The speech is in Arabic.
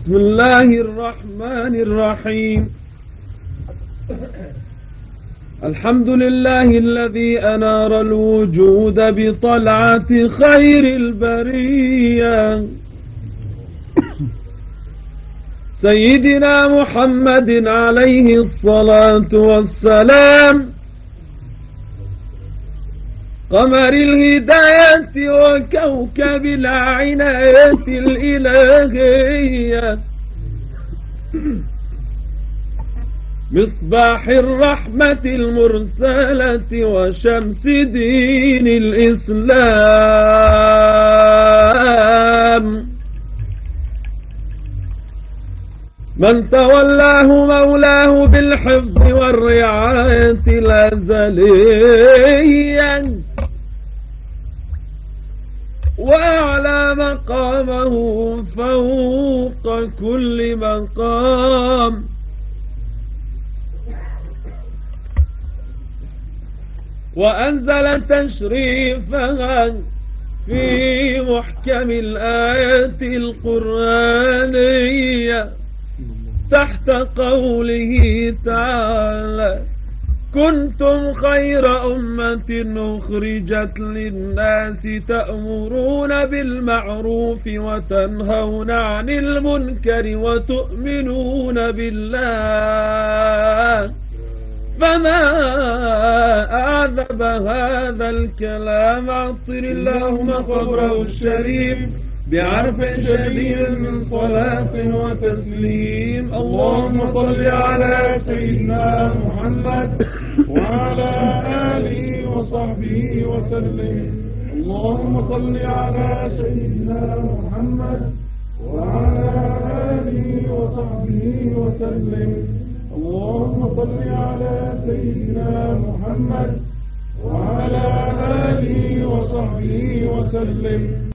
بسم الله الرحمن الرحيم. الحمد لله الذي أنار الوجود بطلعة خير البرية سيدنا محمد عليه الصلاة والسلام، قمر الهداية وكوكب العناية الإلهية، مصباح الرحمة المرسلة وشمس دين الإسلام، من تولاه مولاه بالحفظ والرعاية الأزلية، وأعلى مقامه فوق كل مقام، وأنزل تشريفها في محكم الآية القرآنية تحت قوله تعالى: كنتم خير أمة أخرجت للناس تأمرون بالمعروف وتنهون عن المنكر وتؤمنون بالله. فما أعذب هذا الكلام، عطر اللهم قبره الشريف بعرف شديد من صلاة وتسليم. اللهم صل على سيدنا محمد وعلى آله وصحبه وسلم. اللهم صل على سيدنا محمد وعلى آله وصحبه وسلم. اللهم صل على سيدنا محمد وعلى آله وصحبه وسلم.